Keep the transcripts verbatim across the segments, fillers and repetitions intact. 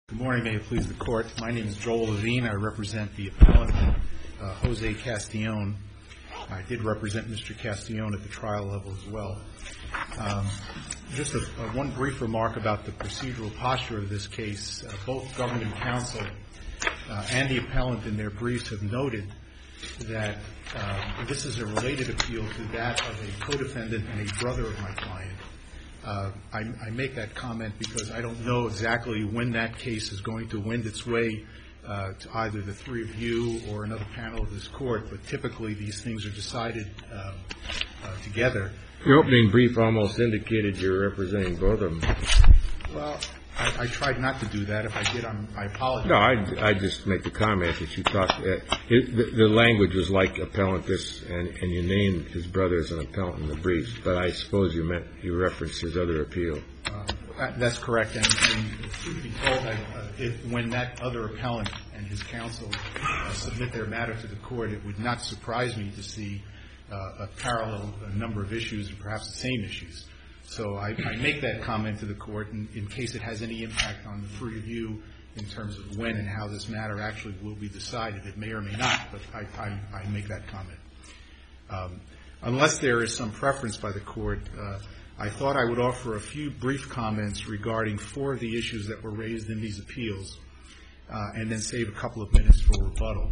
Good morning. May it please the Court. My name is Joel Levine. I represent the appellant, uh, Jose Castillon. I did represent Mister Castillon at the trial level as well. Um, just a, a one brief remark about the procedural posture of this case. Uh, both government counsel uh, and the appellant in their briefs have noted that uh, this is a related appeal to that of a co-defendant and a brother of my client. Uh, I, I make that comment because I don't know exactly when that case is going to wend its way uh, to either the three of you or another panel of this Court, but typically these things are decided uh, uh, together. Your opening brief almost indicated you're representing both of them. Well, I, I tried not to do that. If I did, I'm, I apologize. No, I, I just make the comment that you talked. Uh, it, the, the language was like appellant this, and, and you named his brother as an appellant in the briefs. But I suppose you meant you referenced his other appeal. Uh, that, that's correct. And, and truth be told, I, uh, if, when that other appellant and his counsel uh, submit their matter to the Court, it would not surprise me to see uh, a parallel a number of issues and perhaps the same issues. So I, I make that comment to the Court in, in case it has any impact on the three of you in terms of when and how this matter actually will be decided. It may or may not, but I, I, I make that comment. Um, unless there is some preference by the Court, uh, I thought I would offer a few brief comments regarding four of the issues that were raised in these appeals, uh, and then save a couple of minutes for rebuttal.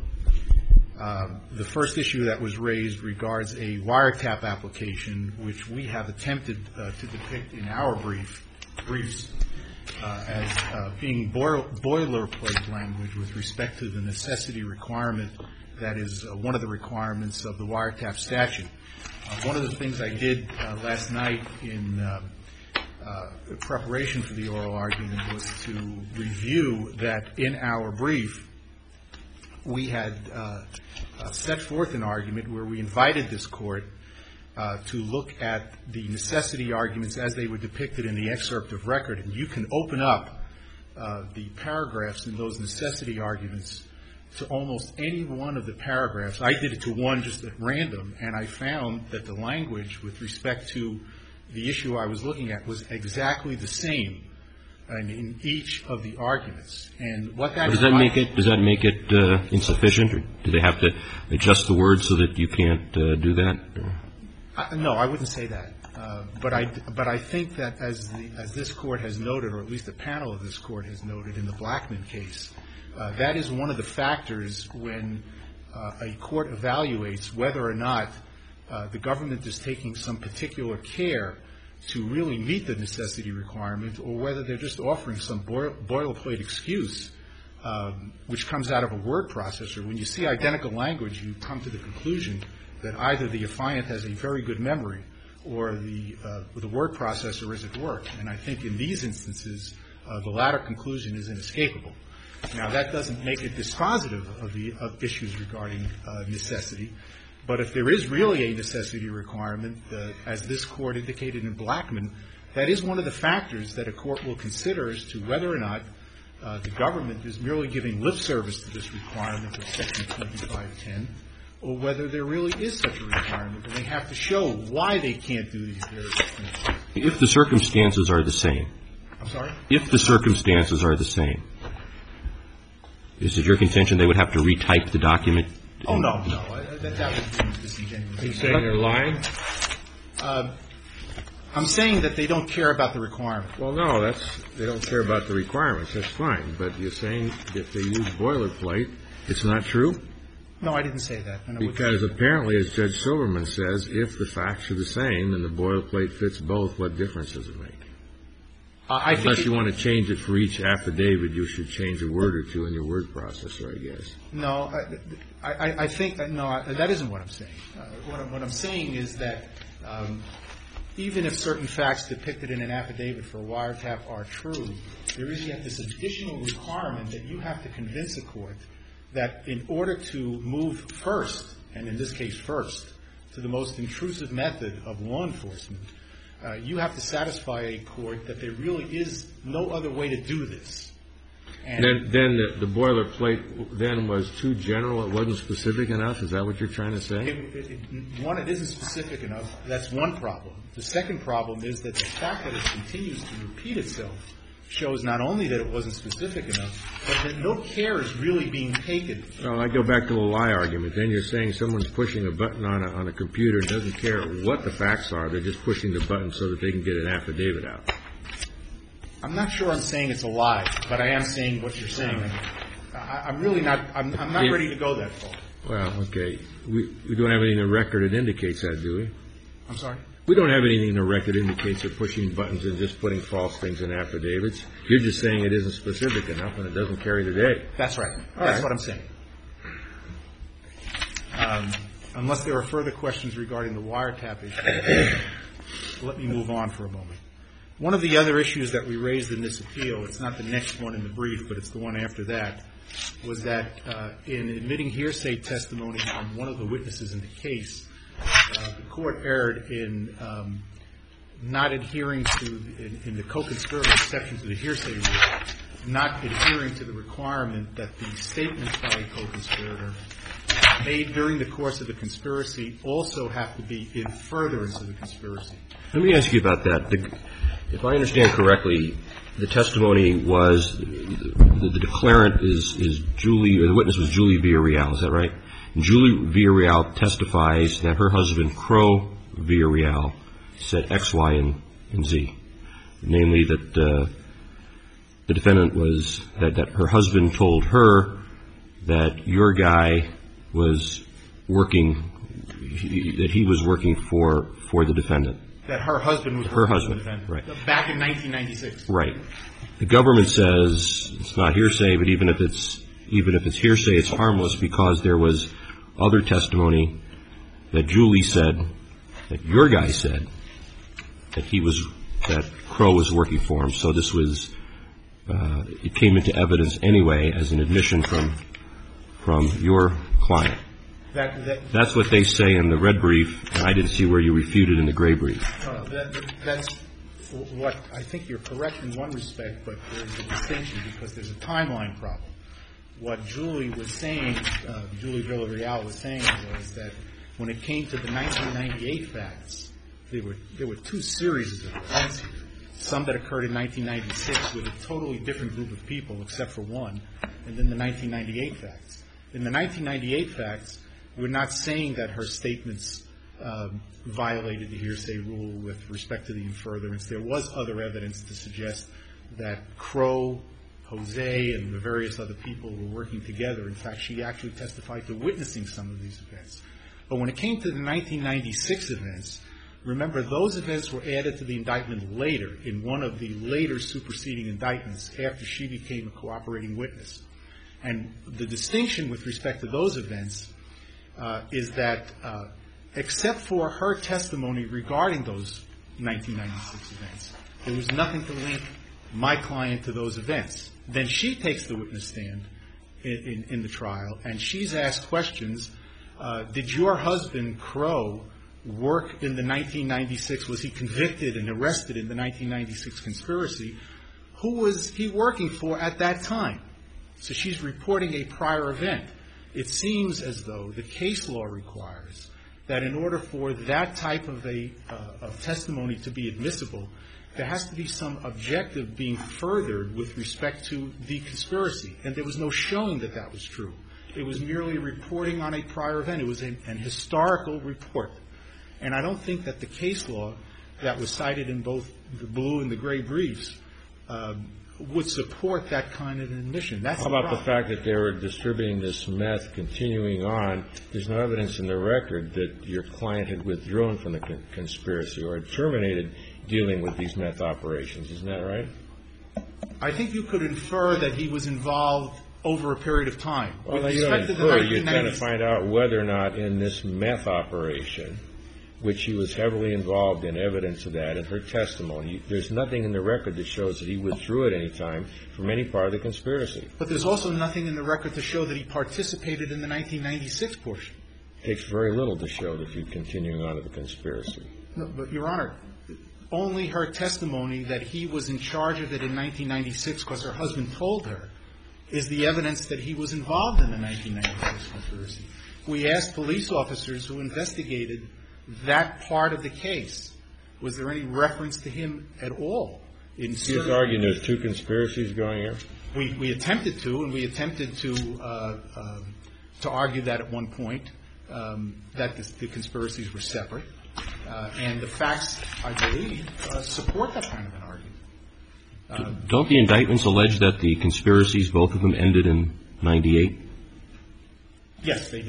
Uh, the first issue that was raised regards a wiretap application, which we have attempted uh, to depict in our brief, briefs uh, as uh, being boil, boilerplate language with respect to the necessity requirement that is uh, one of the requirements of the wiretap statute. Uh, one of the things I did uh, last night in uh, uh, preparation for the oral argument was to review that in our brief we had uh, uh, set forth an argument where we invited this Court uh, to look at the necessity arguments as they were depicted in the excerpt of record. And you can open up uh, the paragraphs in those necessity arguments to almost any one of the paragraphs. I did it to one just at random, and I found that the language with respect to the issue I was looking at was exactly the same in, in each of the arguments. And what that does that make it does that make it uh, insufficient, or do they have to adjust the words so that you can't uh, do that? I, no, I wouldn't say that. Uh, but I but I think that as the as this Court has noted, or at least a panel of this Court has noted in the Blackman case, uh, that is one of the factors when uh, a court evaluates whether or not uh, the government is taking some particular care to really meet the necessity requirement, or whether they're just offering some boil, boilerplate excuse, um, which comes out of a word processor. When you see identical language, you come to the conclusion that either the affiant has a very good memory or the uh, the word processor is at work. And I think in these instances, uh, the latter conclusion is inescapable. Now, that doesn't make it dispositive of the of issues regarding uh, necessity. But if there is really a necessity requirement, uh, as this Court indicated in Blackman, that is one of the factors that a court will consider as to whether or not uh, the government is merely giving lip service to this requirement of Section twenty-five ten, or whether there really is such a requirement, and they have to show why they can't do these various things. If the circumstances are the same. I'm sorry? If the circumstances are the same. Is it your contention they would have to retype the document? Oh, no, no. That, that would be disingenuous. Are you saying they're lying? Uh, I'm saying that they don't care about the requirement. Well, no, that's they don't care about the requirements. That's fine. But you're saying if they use boilerplate, it's not true? No, I didn't say that. And because apparently, as Judge Silverman says, if the facts are the same and the boilerplate fits both, what difference does it make? Uh, I Unless think you want to change it for each affidavit, you should change a word or two in your word processor, I guess. No, I, I, I think that, no, that isn't what I'm saying. Uh, what, I'm, what I'm saying is that um, even if certain facts depicted in an affidavit for a wiretap are true, there is yet this additional requirement that you have to convince a court that in order to move first, and in this case first, to the most intrusive method of law enforcement, Uh, you have to satisfy a court that there really is no other way to do this. And then, then the, the boilerplate then was too general. It wasn't specific enough. Is that what you're trying to say? It, it, it, one, it isn't specific enough. That's one problem. The second problem is that the fact that it continues to repeat itself shows not only that it wasn't specific enough, but that no care is really being taken. Well, I go back to the lie argument. Then you're saying someone's pushing a button on a, on a computer and doesn't care what the facts are. They're just pushing the button so that they can get an affidavit out. I'm not sure I'm saying it's a lie, but I am saying what you're saying. I, I'm really not, I'm, I'm not ready to go that far. Well, okay. We, we don't have anything in the record that indicates that, do we? I'm sorry? We don't have anything in the record that indicates they're pushing buttons and just putting false things in affidavits. You're just saying it isn't specific enough and it doesn't carry the day. That's right. All That's right. what I'm saying. Um, unless there are further questions regarding the wiretap issue, let me move on for a moment. One of the other issues that we raised in this appeal, it's not the next one in the brief, but it's the one after that, was that uh, in admitting hearsay testimony from one of the witnesses in the case, uh, the court erred in um, not adhering to, in, in the co-conspirator exception to the hearsay rule, not adhering to the requirement that the statements by a co-conspirator made during the course of the conspiracy also have to be in furtherance of the conspiracy. Let me ask you about that. The, if I understand correctly, the testimony was the, the declarant is, is Julie, or the witness was Julie Villarreal. Is that right? And Julie Villarreal testifies that her husband, Crow Villarreal, said X, Y, and, and Z. Namely, that uh, the defendant was, that, that her husband told her that your guy was working, he, that he was working for, for the defendant. That her husband was her working husband, for the defendant. Right. Back in nineteen ninety-six. Right. The government says it's not hearsay, but even if it's even if it's hearsay, it's harmless because there was other testimony that Julie said, that your guy said, that he was, that Crow was working for him. So this was, uh, it came into evidence anyway as an admission from from your client. That, that, That's what they say in the red brief, and I didn't see where you refuted in the gray brief. uh, that, that's what I think you're correct in one respect, but there's a distinction because there's a timeline problem. What Julie was saying, uh, Julie Villarreal was saying was that when it came to the nineteen ninety-eight facts, there were there were two series of events here. Some that occurred in nineteen ninety-six with a totally different group of people, except for one, and then the nineteen ninety-eight facts. In the nineteen ninety-eight facts, we're not saying that her statements um, violated the hearsay rule with respect to the in furtherance. There was other evidence to suggest that Crow, Jose, and the various other people were working together. In fact, she actually testified to witnessing some of these events. But when it came to the nineteen ninety-six events, remember, those events were added to the indictment later, in one of the later superseding indictments after she became a cooperating witness. And the distinction with respect to those events uh, is that uh, except for her testimony regarding those nineteen ninety-six events, there was nothing to link my client to those events. Then she takes the witness stand in, in, in the trial, and she's asked questions. Uh, did your husband, Crow, work in the nineteen ninety-six? Was he convicted and arrested in the nineteen ninety-six conspiracy? Who was he working for at that time? So she's reporting a prior event. It seems as though the case law requires that in order for that type of a uh, of testimony to be admissible, there has to be some objective being furthered with respect to the conspiracy. And there was no showing that that was true. It was merely reporting on a prior event. It was an, an historical report. And I don't think that the case law that was cited in both the blue and the gray briefs um, would support that kind of an admission. That's How the about problem. the fact that they were distributing this meth continuing on? There's no evidence in the record that your client had withdrawn from the con- conspiracy or had terminated dealing with these meth operations. Isn't that right? I think you could infer that he was involved over a period of time. Well, With you don't respect to the infer. You're trying to nineteen nineties find out whether or not in this meth operation, which he was heavily involved in, evidence of that, in her testimony, there's nothing in the record that shows that he withdrew at any time from any part of the conspiracy. But there's also nothing in the record to show that he participated in the nineteen ninety-six portion. It takes very little to show that you're continuing on to the conspiracy. No, but, Your Honor, only her testimony that he was in charge of it in nineteen ninety-six because her husband told her is the evidence that he was involved in the nineteen ninety-six conspiracy. We asked police officers who investigated that part of the case, was there any reference to him at all in You're certain- arguing there's two conspiracies going here? We, we attempted to, and we attempted to uh, uh, to argue that at one point, um, that the, the conspiracies were separate. Uh, and the facts, I believe, uh, support that kind of an argument. Uh, Don't the indictments allege that the conspiracies, both of them, ended in ninety-eight? Yes, they do.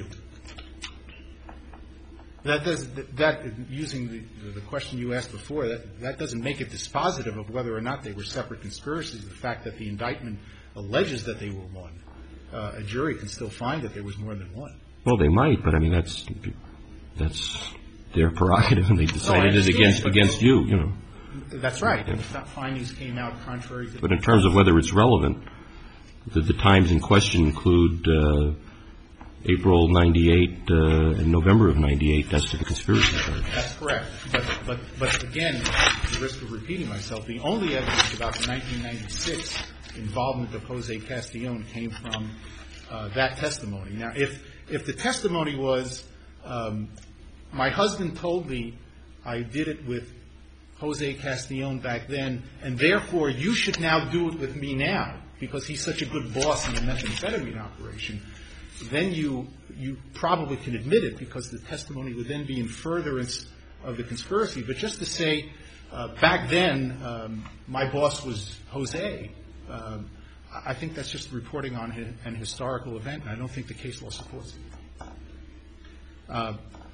That does that using the, the question you asked before, that that doesn't make it dispositive of whether or not they were separate conspiracies. The fact that the indictment alleges that they were one, uh, a jury can still find that there was more than one. Well, they might, but I mean that's that's their prerogative, and they decided No, it against but against you, you know. That's right. And the findings came out contrary to. But in terms of whether it's relevant, the, the times in question include uh, April ninety-eight uh, and November of ninety-eight. That's to the conspiracy charge. That's correct. But but but again, at the risk of repeating myself, the only evidence about the nineteen ninety-six involvement of Jose Castillon came from uh, that testimony. Now, if if the testimony was um, my husband told me I did it with Jose Castillon back then, and therefore you should now do it with me now because he's such a good boss in the methamphetamine operation, then you you probably can admit it because the testimony would then be in furtherance of the conspiracy. But just to say, uh, back then um, my boss was Jose, um, I think that's just reporting on an historical event, and I don't think the case law supports it. Uh,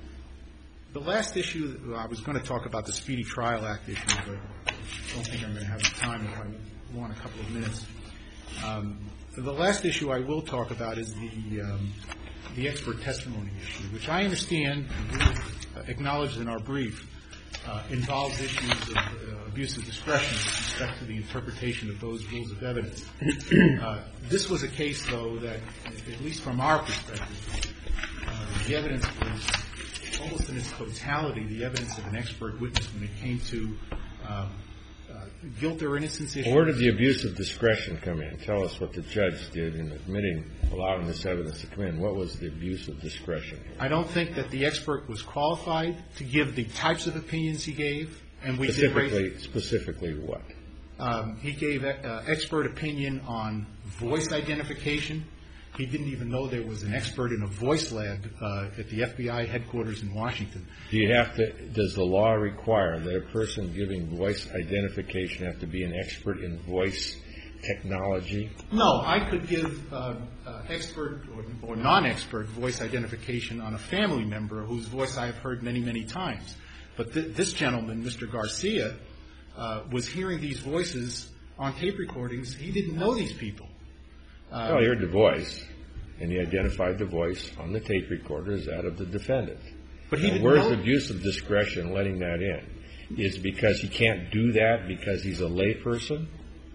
The last issue, I was going to talk about the Speedy Trial Act issue, but I don't think I'm going to have the time if I want a couple of minutes. Um, the last issue I will talk about is the um, the expert testimony issue, which I understand, and we acknowledged in our brief, uh, involves issues of uh, abuse of discretion with respect to the interpretation of those rules of evidence. Uh, this was a case, though, that, at least from our perspective, uh, the evidence was almost in its totality the evidence of an expert witness when it came to um, uh, guilt or innocence issues. Where did the abuse of discretion come in? Tell us what the judge did in admitting, allowing this evidence to come in. What was the abuse of discretion? I don't think that the expert was qualified to give the types of opinions he gave. And we specifically, did raise, specifically what? Um, he gave uh, expert opinion on voice identification. He didn't even know there was an expert in a voice lab uh, at the F B I headquarters in Washington. Do you have to, does the law require that a person giving voice identification have to be an expert in voice technology? No, I could give uh, uh, expert or, or non-expert voice identification on a family member whose voice I have heard many, many times. But th- this gentleman, Mister Garcia, uh, was hearing these voices on tape recordings. He didn't know these people. Uh, well, he heard the voice, and he identified the voice on the tape recorder as that of the defendant. But he now, didn't where's know. the abuse of discretion letting that in? Is it because he can't do that because he's a layperson?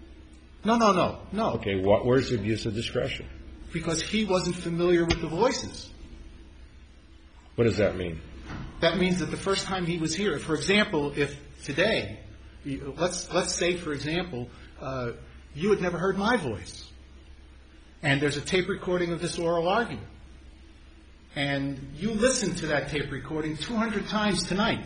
No, no, no, no. Okay, what, where's the abuse of discretion? Because he wasn't familiar with the voices. What does that mean? That means that the first time he was here, for example, if today, let's let's say, for example, uh, you had never heard my voice. And there's a tape recording of this oral argument. And you listened to that tape recording two hundred times tonight.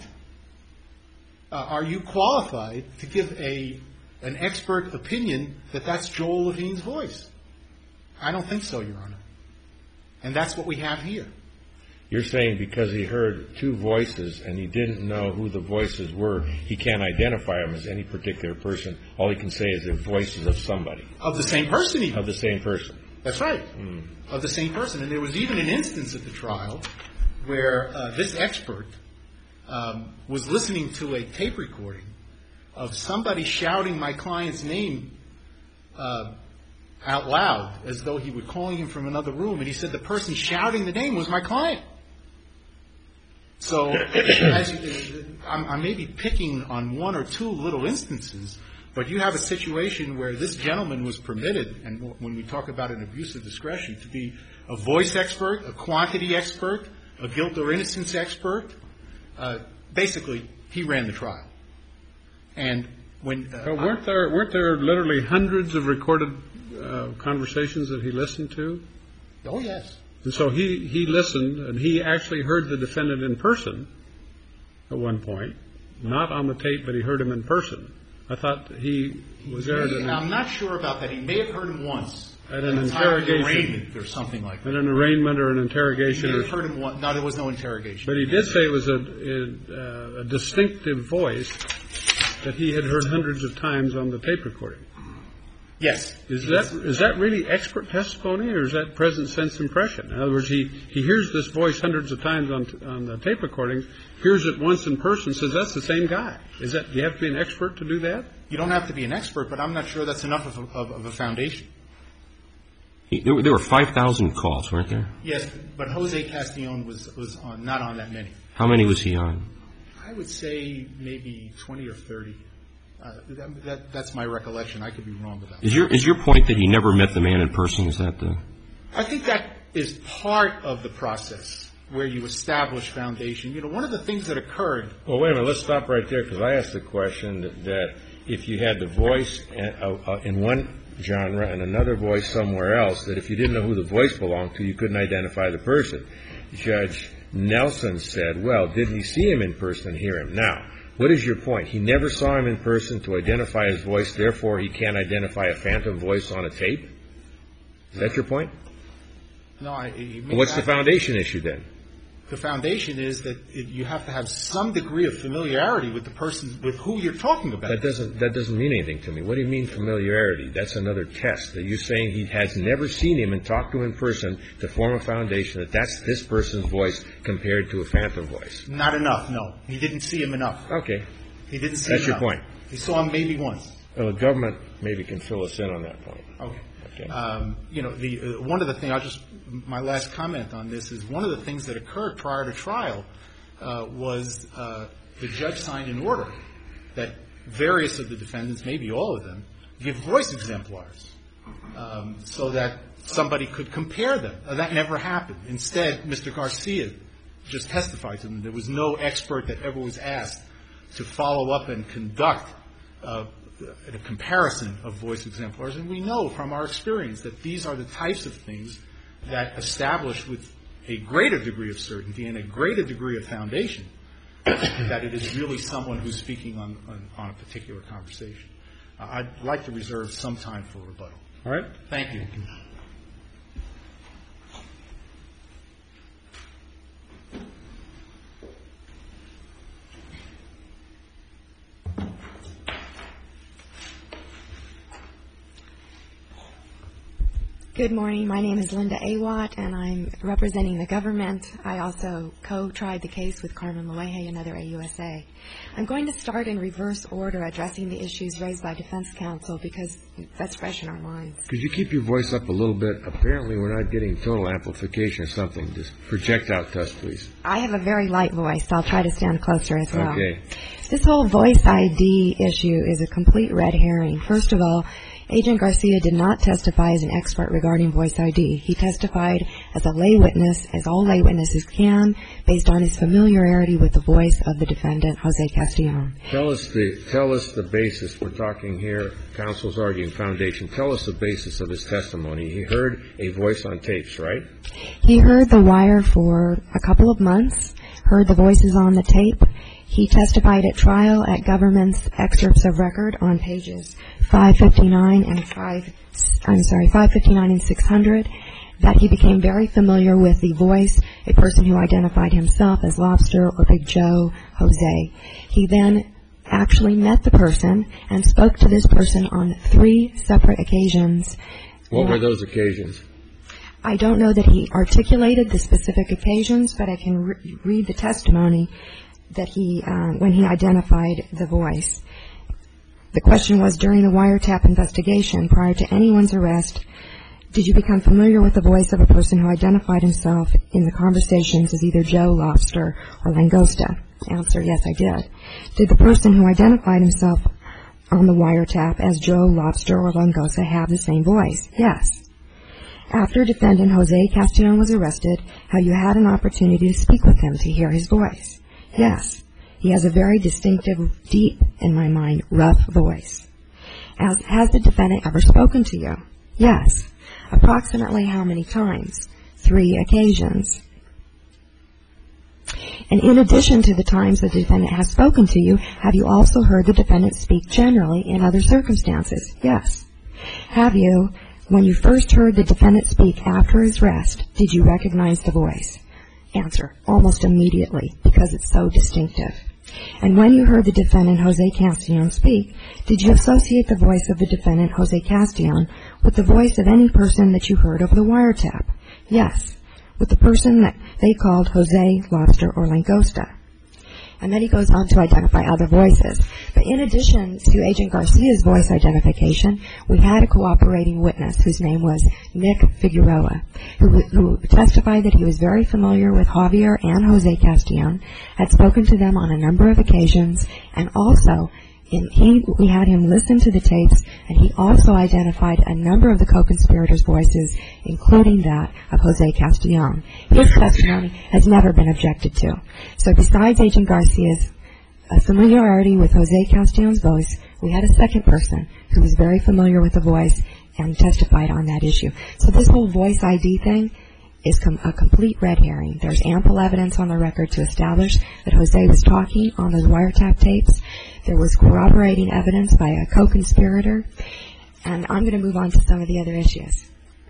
Uh, are you qualified to give a an expert opinion that that's Joel Levine's voice? I don't think so, Your Honor. And that's what we have here. You're saying because he heard two voices and he didn't know who the voices were, he can't identify them as any particular person. All he can say is they're voices of somebody. Of the same person, even. Of the same person. That's right. Mm. Of the same person. And there was even an instance at the trial where uh, this expert um, was listening to a tape recording of somebody shouting my client's name uh, out loud as though he were calling him from another room. And he said the person shouting the name was my client. So as you, I'm, I may be picking on one or two little instances, but you have a situation where this gentleman was permitted, and when we talk about an abuse of discretion, to be a voice expert, a quantity expert, a guilt or innocence expert. Uh, basically, he ran the trial. And when uh, uh, weren't there weren't there literally hundreds of recorded uh, conversations that he listened to? Oh yes. And so he, he listened, and he actually heard the defendant in person at one point, not on the tape, but he heard him in person. I thought he was there at an, I'm not sure about that. He may have heard him once. At an At the time of the interrogation. arraignment or something like that. at an arraignment or an He interrogation. may Or, have heard him once. No, there was no interrogation. but he did say it was a, a, a distinctive voice that he had heard hundreds of times on the tape recording. Yes. Is that is that really expert testimony, or is that present sense impression? In other words, he, he hears this voice hundreds of times on on the tape recordings, hears it once in person, says that's the same guy. Is that, do you have to be an expert to do that? You don't have to be an expert, but I'm not sure that's enough of a, of, of a foundation. He, there, were, there were five thousand calls, weren't there? Yes, but Jose Castellon was was on, not on that many. How many was he on? I would say maybe twenty or thirty. Uh, that, that, that's my recollection. I could be wrong about that. Is your is your point that he never met the man in person? Is that the? I think that is part of the process where you establish foundation. You know, one of the things that occurred. Well, wait a minute. Let's stop right there, because I asked the question that, that if you had the voice in, uh, uh, in one genre and another voice somewhere else, that if you didn't know who the voice belonged to, you couldn't identify the person. Judge Nelson said, well, didn't he see him in person and hear him? Now, what is your point? He never saw him in person to identify his voice, therefore he can't identify a phantom voice on a tape? Is that your point? No, I. What's the foundation issue then? The foundation is that it, you have to have some degree of familiarity with the person with who you're talking about. That doesn't that doesn't mean anything to me. What do you mean familiarity? That's another test. Are you saying he has never seen him and talked to him in person to form a foundation that that's this person's voice compared to a phantom voice? Not enough, no. He didn't see him enough. Okay. He didn't see That's him your enough. point. He saw him maybe once. Well, the government maybe can fill us in on that point. Okay. Okay. Um, you know, the uh, one of the things, I'll just, my last comment on this is one of the things that occurred prior to trial uh, was uh, the judge signed an order that various of the defendants, maybe all of them, give voice exemplars um, so that somebody could compare them. Uh, that never happened. Instead, Mister Garcia just testified to them. There was no expert that ever was asked to follow up and conduct uh, a comparison of voice exemplars. And we know from our experience that these are the types of things that establish with a greater degree of certainty and a greater degree of foundation that it is really someone who's speaking on, on, on a particular conversation. Uh, I'd like to reserve some time for rebuttal. All right. Thank you. Good morning. My name is Linda Awatt, and I'm representing the government. I also co-tried the case with Carmen Loeje, another A U S A. I'm going to start in reverse order, addressing the issues raised by defense counsel, because that's fresh in our minds. Could you keep your voice up a little bit? Apparently we're not getting tonal amplification or something. Just project out to us, please. I have a very light voice, so I'll try to stand closer as well. Okay. This whole voice I D issue is a complete red herring. First of all, Agent Garcia did not testify as an expert regarding voice I D. He testified as a lay witness, as all lay witnesses can, based on his familiarity with the voice of the defendant, Jose Castellon. Tell us the tell us the basis. We're talking here, counsel's arguing foundation. Tell us the basis of his testimony. He heard a voice on tapes, right? He heard the wire for a couple of months, heard the voices on the tape. He testified at trial at government's excerpts of record on pages five fifty-nine and five, I'm sorry, five fifty-nine and six hundred, that he became very familiar with the voice, a person who identified himself as Lobster or Big Joe Jose. He then actually met the person and spoke to this person on three separate occasions. What were those occasions? I don't know that he articulated the specific occasions, but I can re- read the testimony that he, uh, when he identified the voice. The question was, during the wiretap investigation, prior to anyone's arrest, did you become familiar with the voice of a person who identified himself in the conversations as either Joe, Lobster, or Langosta? Answer, yes, I did. Did the person who identified himself on the wiretap as Joe, Lobster, or Langosta have the same voice? Yes. After defendant Jose Castellon was arrested, have you had an opportunity to speak with him to hear his voice? Yes. He has a very distinctive, deep, in my mind, rough voice. As, has the defendant ever spoken to you? Yes. Approximately how many times? Three occasions. And in addition to the times the defendant has spoken to you, have you also heard the defendant speak generally in other circumstances? Yes. Have you, when you first heard the defendant speak after his arrest, did you recognize the voice? Answer, almost immediately, because it's so distinctive. And when you heard the defendant, Jose Castellon, speak, did you associate the voice of the defendant, Jose Castellon, with the voice of any person that you heard over the wiretap? Yes, with the person that they called Jose, Lobster, or Langosta. And then he goes on to identify other voices. But in addition to Agent Garcia's voice identification, we had a cooperating witness whose name was Nick Figueroa, who, who testified that he was very familiar with Javier and Jose Castellon, had spoken to them on a number of occasions, and also in, he, we had him listen to the tapes, and he also identified a number of the co-conspirators' voices, including that of Jose Castellon. His testimony has never been objected to. So besides Agent Garcia's uh, familiarity with Jose Castellon's voice, we had a second person who was very familiar with the voice and testified on that issue. So this whole voice I D thing is com- a complete red herring. There's ample evidence on the record to establish that Jose was talking on those wiretap tapes. There was corroborating evidence by a co-conspirator. And I'm going to move on to some of the other issues.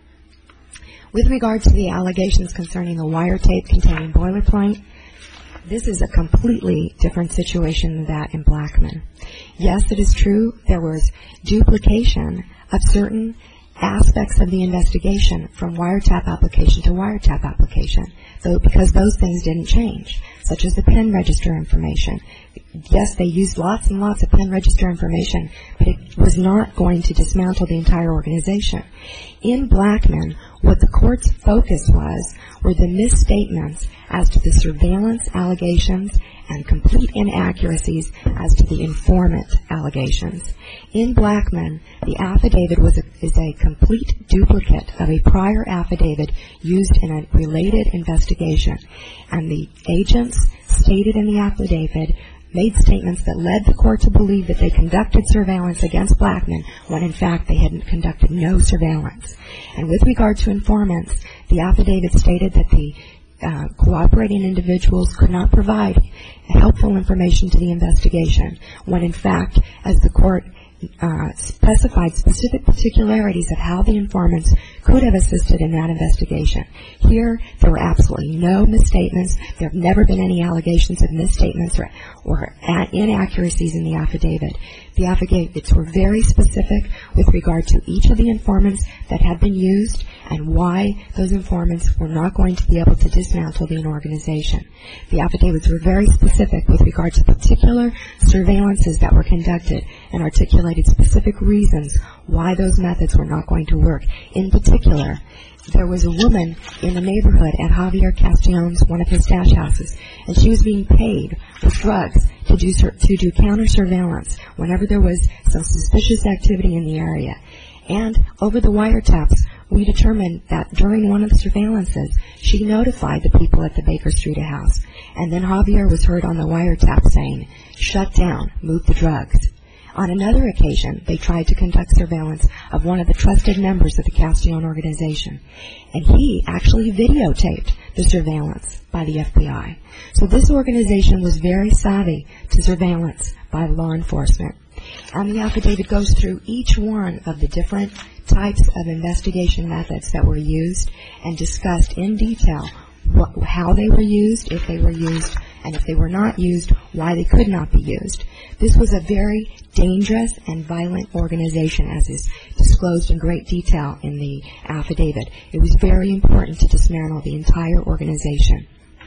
With regard to the allegations concerning the wiretape containing boilerplate, this is a completely different situation than that in Blackman. Yes, it is true there was duplication of certain aspects of the investigation from wiretap application to wiretap application, though because those things didn't change, such as the pen register information. Yes, they used lots and lots of pen register information, but it was not going to dismantle the entire organization. In Blackman, what the court's focus was were the misstatements as to the surveillance allegations and complete inaccuracies as to the informant allegations. In Blackman, the affidavit was a, is a complete duplicate of a prior affidavit used in a related investigation, and the agents stated in the affidavit made statements that led the court to believe that they conducted surveillance against Blackman when in fact they had conducted no surveillance. And with regard to informants, the affidavit stated that the uh, cooperating individuals could not provide helpful information to the investigation when in fact, as the court Uh, specified specific particularities of how the informants could have assisted in that investigation. Here, there were absolutely no misstatements. There have never been any allegations of misstatements or, or inaccuracies in the affidavit. The affidavits were very specific with regard to each of the informants that had been used and why those informants were not going to be able to dismantle the organization. The affidavits were very specific with regard to particular surveillances that were conducted and articulated specific reasons why those methods were not going to work. In particular, there was a woman in the neighborhood at Javier Castellon's, one of his stash houses, and she was being paid with drugs to do, to do counter surveillance whenever there was some suspicious activity in the area. And over the wiretaps, we determined that during one of the surveillances, she notified the people at the Baker Street house. And then Javier was heard on the wiretap saying, "Shut down, move the drugs." On another occasion, they tried to conduct surveillance of one of the trusted members of the Castellon organization. And he actually videotaped the surveillance by the F B I. So this organization was very savvy to surveillance by law enforcement. And the affidavit goes through each one of the different types of investigation methods that were used and discussed in detail what, how they were used, if they were used, and if they were not used, why they could not be used. This was a very dangerous and violent organization, as is disclosed in great detail in the affidavit. It was very important to dismantle the entire organization.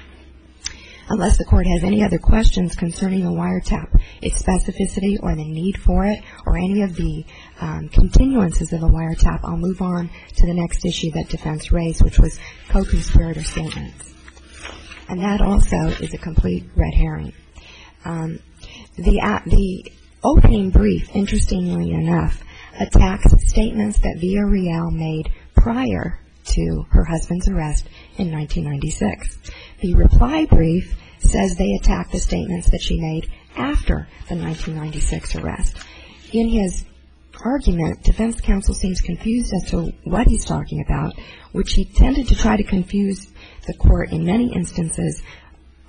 Unless the court has any other questions concerning the wiretap, its specificity or the need for it, or any of the um, continuances of the wiretap, I'll move on to the next issue that defense raised, which was co-conspirator statements. And that also is a complete red herring. Um, the, uh, the opening brief, interestingly enough, attacks statements that Villarreal made prior to her husband's arrest in nineteen ninety-six. The reply brief says they attack the statements that she made after the nineteen ninety-six arrest. In his argument, defense counsel seems confused as to what he's talking about, which he tended to try to confuse the court in many instances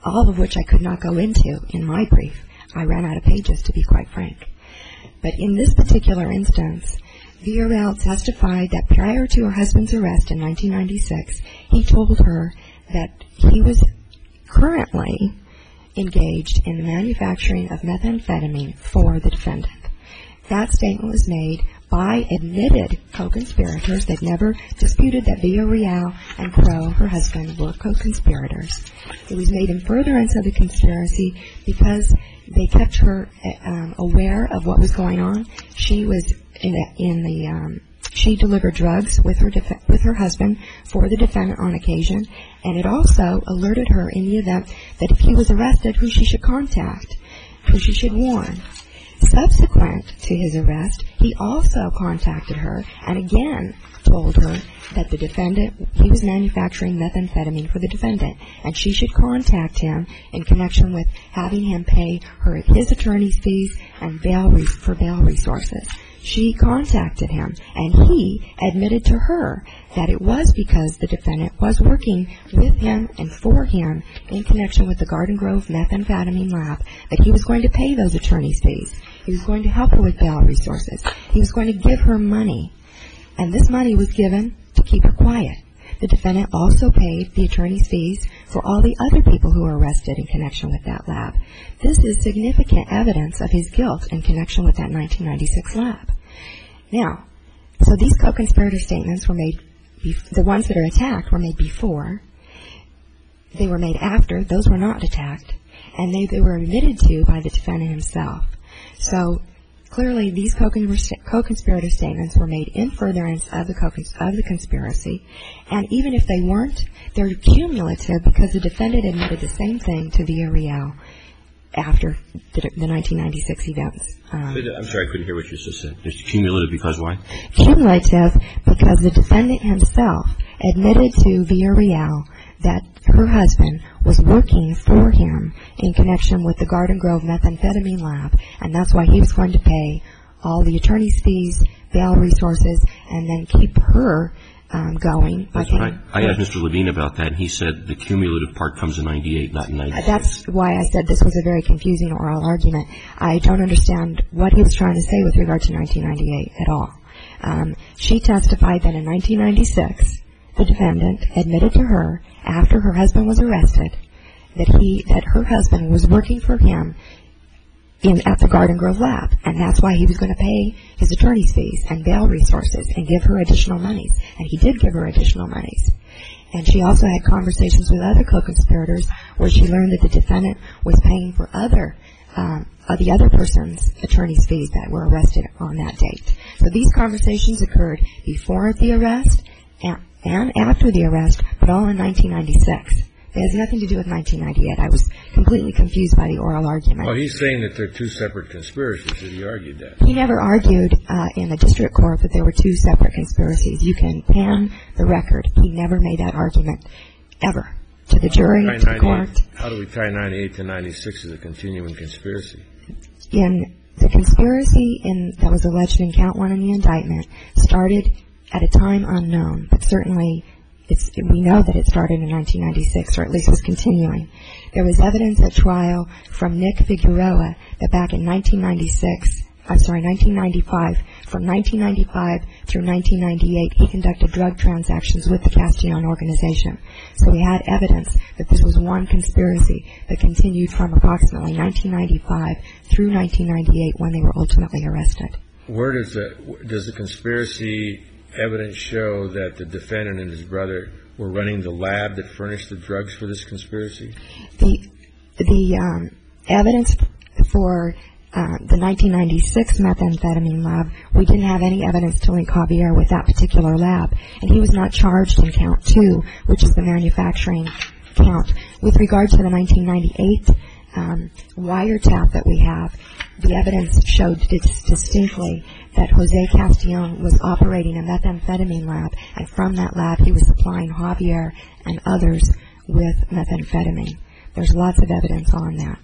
all of which I could not go into in my brief. I ran out of pages, to be quite frank. But in this particular instance, Villarreal testified that prior to her husband's arrest in nineteen ninety-six, he told her that he was currently engaged in the manufacturing of methamphetamine for the defendant. That statement was made by admitted co-conspirators. They'd never disputed that Villarreal and Crow, her husband, were co-conspirators. It was made in furtherance of the conspiracy because they kept her um, aware of what was going on. She was in, a, in the um, she delivered drugs with her def- with her husband for the defendant on occasion, and it also alerted her in the event that if he was arrested, who she should contact, who she should warn. Subsequent to his arrest, he also contacted her and again told her that the defendant, he was manufacturing methamphetamine for the defendant, and she should contact him in connection with having him pay her his attorney's fees and bail re- for bail resources. She contacted him, and he admitted to her that it was because the defendant was working with him and for him in connection with the Garden Grove methamphetamine lab that he was going to pay those attorney's fees. He was going to help her with bail resources. He was going to give her money, and this money was given to keep her quiet. The defendant also paid the attorney's fees for all the other people who were arrested in connection with that lab. This is significant evidence of his guilt in connection with that nineteen ninety-six lab. Now, so these co-conspirator statements were made, bef- the ones that are attacked were made before. They were made after. Those were not attacked. And they, they were admitted to by the defendant himself. So clearly these co-conspirator statements were made in furtherance of the, co- of the conspiracy. And even if they weren't, they're cumulative because the defendant admitted the same thing to Villarreal after the, the nineteen ninety-six events. Um, I'm sorry, I couldn't hear what you just said. It's cumulative because why? Cumulative because the defendant himself admitted to Villarreal that her husband was working for him in connection with the Garden Grove methamphetamine lab, and that's why he was going to pay all the attorney's fees, bail resources, and then keep her um, going. By I, I asked Mister Levine about that, and he said the cumulative part comes in ninety-eight, not in ninety-six. That's why I said this was a very confusing oral argument. I don't understand what he was trying to say with regard to nineteen ninety-eight at all. Um, she testified that in nineteen ninety-six, the defendant admitted to her, after her husband was arrested, that he that her husband was working for him in at the Garden Grove lab, and that's why he was going to pay his attorney's fees and bail resources and give her additional monies. And he did give her additional monies. And she also had conversations with other co-conspirators where she learned that the defendant was paying for other um, of the other person's attorney's fees that were arrested on that date. So these conversations occurred before the arrest and, and after the arrest, but all in nineteen ninety-six. It has nothing to do with nineteen ninety-eight. I was completely confused by the oral argument. Well, he's saying that they're two separate conspiracies. Did he argue that? He never argued uh, in the district court that there were two separate conspiracies. You can pan the record. He never made that argument, ever, to the jury, to the court. How do we tie ninety-eight to ninety-six as a continuing conspiracy? In the conspiracy in, that was alleged in count one in the indictment started at a time unknown, but certainly It's, we know that it started in nineteen ninety-six, or at least was continuing. There was evidence at trial from Nick Figueroa that back in nineteen ninety-six, I'm sorry, nineteen ninety-five, from nineteen ninety-five through nineteen ninety-eight, he conducted drug transactions with the Castillon organization. So we had evidence that this was one conspiracy that continued from approximately nineteen ninety-five through nineteen ninety-eight when they were ultimately arrested. Where does the, does the conspiracy evidence show that the defendant and his brother were running the lab that furnished the drugs for this conspiracy? The the um, evidence for uh, the nineteen ninety-six methamphetamine lab, we didn't have any evidence to link Javier with that particular lab, and he was not charged in count two, which is the manufacturing count. With regard to the nineteen ninety-eight um, wiretap that we have, the evidence showed dis- distinctly that Jose Castillon was operating a methamphetamine lab, and from that lab he was supplying Javier and others with methamphetamine. There's lots of evidence on that.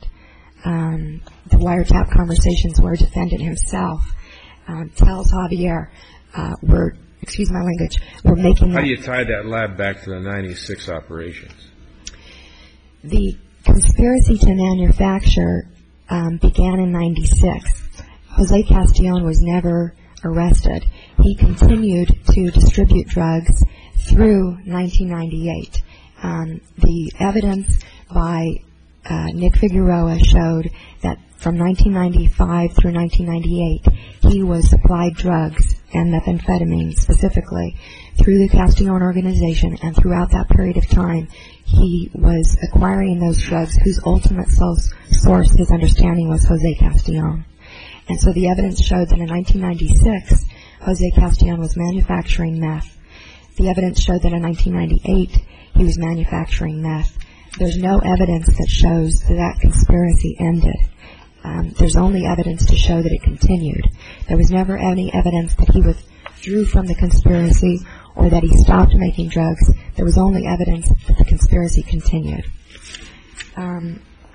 Um, the wiretap conversations where a defendant himself um, tells Javier, uh, we're, excuse my language, we're making... How do you tie that lab back to the ninety-six operations? The conspiracy to manufacture um, began in ninety-six. Jose Castellon was never arrested. He continued to distribute drugs through nineteen ninety-eight. Um, the evidence by uh, Nick Figueroa showed that from nineteen ninety-five through nineteen ninety-eight, he was supplied drugs and methamphetamine specifically through the Castellon organization, and throughout that period of time, he was acquiring those drugs whose ultimate source, his understanding, was Jose Castellon. And so the evidence showed that in nineteen ninety-six, Jose Castellon was manufacturing meth. The evidence showed that in nineteen ninety-eight, he was manufacturing meth. There's no evidence that shows that that conspiracy ended. Um, there's only evidence to show that it continued. There was never any evidence that he withdrew from the conspiracy or that he stopped making drugs. There was only evidence that the conspiracy continued. Um,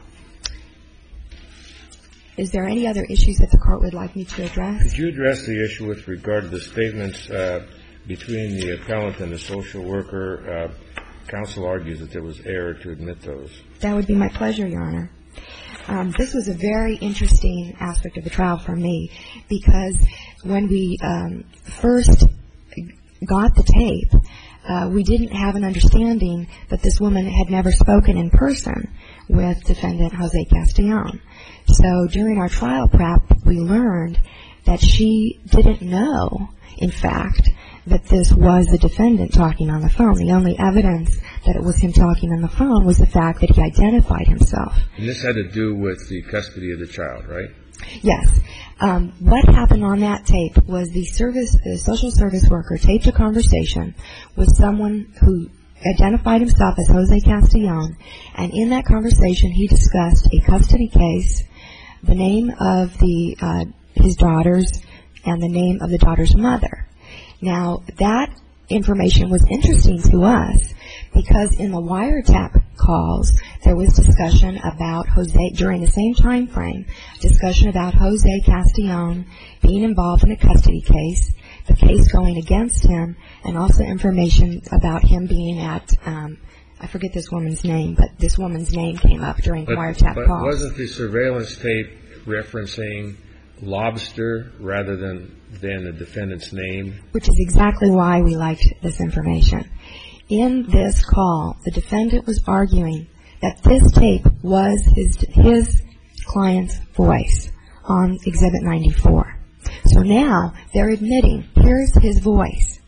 is there any other issues that the Court would like me to address? Could you address the issue with regard to the statements uh, between the appellant and the social worker? Uh, counsel argues that there was error to admit those. That would be my pleasure, Your Honor. Um, this was a very interesting aspect of the trial for me, because when we um, first got the tape, uh, we didn't have an understanding that this woman had never spoken in person with defendant Jose Castellon. So during our trial prep, we learned that she didn't know, in fact, that this was the defendant talking on the phone. The only evidence that it was him talking on the phone was the fact that he identified himself. And this had to do with the custody of the child, right? Yes. Um, what happened on that tape was the service, the social service worker taped a conversation with someone who identified himself as Jose Castellon, and in that conversation he discussed a custody case, the name of the uh, his daughters, and the name of the daughter's mother. Now, that information was interesting to us because in the wiretap calls, there was discussion about Jose, during the same time frame, discussion about Jose Castellon being involved in a custody case, the case going against him, and also information about him being at, um, I forget this woman's name, but this woman's name came up during but, wiretap but calls. Wasn't the surveillance tape referencing Lobster rather than than the defendant's name? Which is exactly why we liked this information. In this call, the defendant was arguing that this tape was his his client's voice on Exhibit ninety-four. So now they're admitting, here's his voice.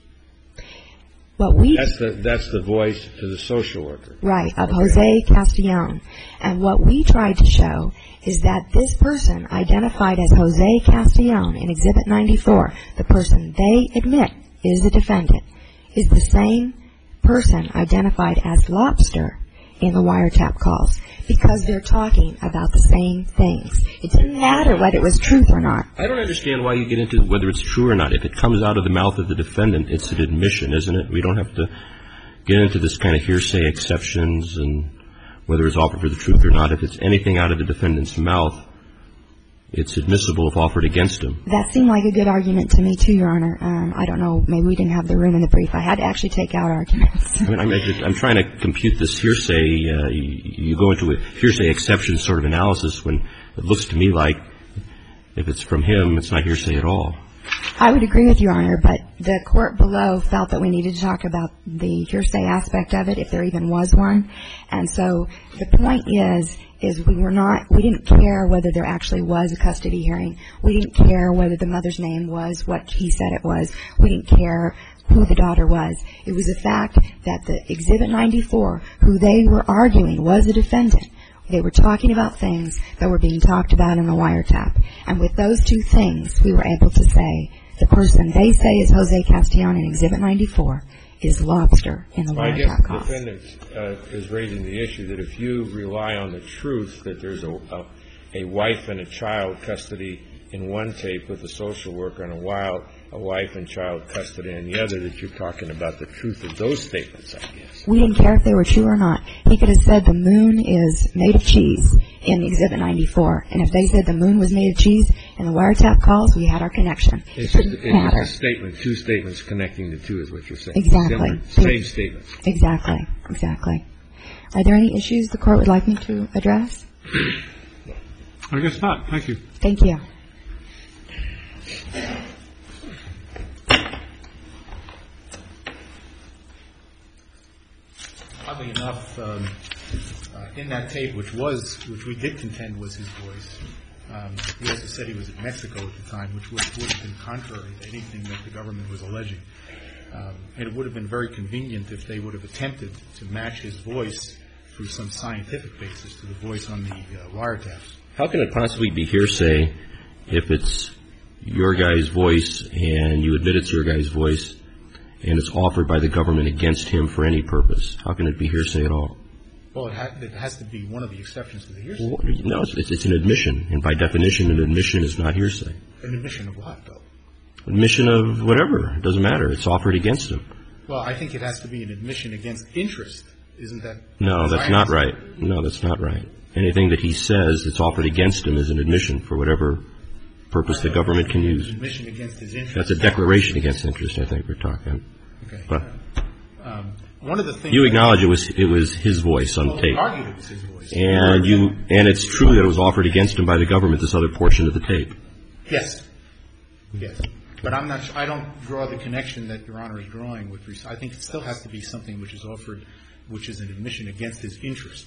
What we that's the that's the voice to the social worker, right, of okay. Jose Castellon. And what we tried to show is that this person identified as Jose Castellon in Exhibit ninety-four, the person they admit is the defendant, is the same person identified as Lobster in the wiretap calls, because they're talking about the same things. It didn't matter whether it was truth or not. I don't understand why you get into whether it's true or not. If it comes out of the mouth of the defendant, it's an admission, isn't it? We don't have to get into this kind of hearsay exceptions and whether it's offered for the truth or not. If it's anything out of the defendant's mouth, it's admissible if offered against him. That seemed like a good argument to me, too, Your Honor. Um, I don't know. Maybe we didn't have the room in the brief. I had to actually take out arguments. I mean, I'm, just, I'm trying to compute this hearsay. Uh, you, you go into a hearsay exception sort of analysis when it looks to me like if it's from him, it's not hearsay at all. I would agree with you, Your Honor, but the court below felt that we needed to talk about the hearsay aspect of it, if there even was one. And so the point is, is we were not, we didn't care whether there actually was a custody hearing. We didn't care whether the mother's name was what he said it was. We didn't care who the daughter was. It was a fact that the Exhibit ninety-four, who they were arguing was the defendant, they were talking about things that were being talked about in the wiretap. And with those two things, we were able to say the person they say is Jose Castellon in Exhibit ninety-four is Lobster in the well, wiretap I guess the calls. defendant uh, is raising the issue that if you rely on the truth that there's a, a, a wife and a child custody in one tape with a social worker and a, wild, a wife and child custody in the other, that you're talking about the truth of those statements, I guess. We didn't care if they were true or not. He could have said the moon is made of cheese in Exhibit ninety-four. And if they said the moon was made of cheese in the wiretap calls, we had our connection. It's it just, didn't it's matter. just a statement, two statements connecting the two is what you're saying. Exactly. Similar, same statements. Exactly. Exactly. Are there any issues the Court would like me to address? I guess not. Thank you. Thank you. Oddly enough, um, uh, in that tape, which was, which we did contend was his voice, um, he also said he was in Mexico at the time, which would, would have been contrary to anything that the government was alleging. Um, and it would have been very convenient if they would have attempted to match his voice through some scientific basis to the voice on the uh, wiretaps. How can it possibly be hearsay if it's your guy's voice and you admit it's your guy's voice and it's offered by the government against him for any purpose? How can it be hearsay at all? Well, it, ha- it has to be one of the exceptions to the hearsay. Well, no, it's, it's an admission, and by definition, an admission is not hearsay. An admission of what, though? Admission of whatever. It doesn't matter. It's offered against him. Well, I think it has to be an admission against interest. Isn't that? No, that's not right. No, that's not right. Anything that he says that's offered against him is an admission for whatever purpose the government can use. Admission against his interest. That's a declaration against interest, I think we're talking. Okay. But um, one of the things you acknowledge it was it was his voice on well, the tape. we argued it was his voice. And you and it's true that it was offered against him by the government, this other portion of the tape. Yes. Yes. But I'm not. I don't draw the connection that Your Honor is drawing with. I think it still has to be something which is offered, which is an admission against his interest.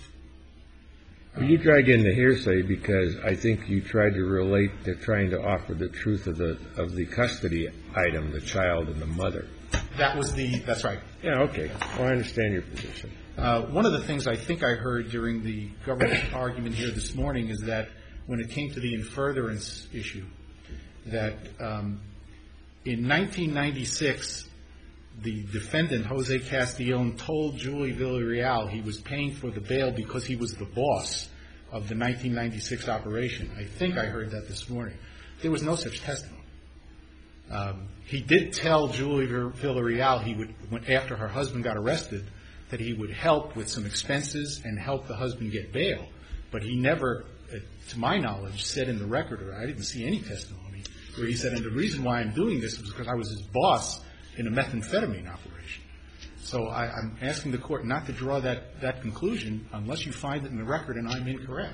Well, you dragged in the hearsay because I think you tried to relate to trying to offer the truth of the of the custody item, the child and the mother. That was the. That's right. Yeah. Okay. Well, I understand your position. Uh, one of the things I think I heard during the government argument here this morning is that when it came to the in furtherance issue, that um, in nineteen ninety-six, the defendant, Jose Castillon, told Julie Villarreal he was paying for the bail because he was the boss of the nineteen ninety-six operation. I think I heard that this morning. There was no such testimony. Um, he did tell Julie Villarreal he would, when, after her husband got arrested, that he would help with some expenses and help the husband get bail. But he never, uh, to my knowledge, said in the record, or I didn't see any testimony, where he said, and the reason why I'm doing this was because I was his boss in a methamphetamine operation. So I, I'm asking the Court not to draw that, that conclusion unless you find it in the record and I'm incorrect.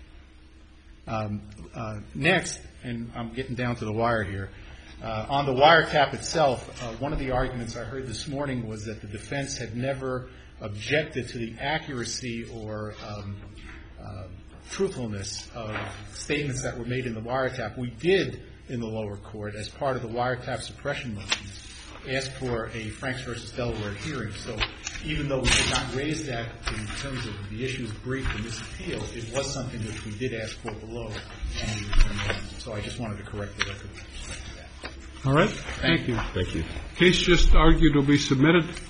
Um, uh, next, and I'm getting down to the wire here, uh, on the wiretap itself, uh, one of the arguments I heard this morning was that the defense had never objected to the accuracy or um, uh, truthfulness of statements that were made in the wiretap. We did, in the lower court, as part of the wiretap suppression motions, ask for a Franks versus Delaware hearing. So even though we did not raise that in terms of the issues briefed in this appeal, it was something which we did ask for below. And so I just wanted to correct the record with respect to that. All right. Thank you. Thank you. Case just argued will be submitted.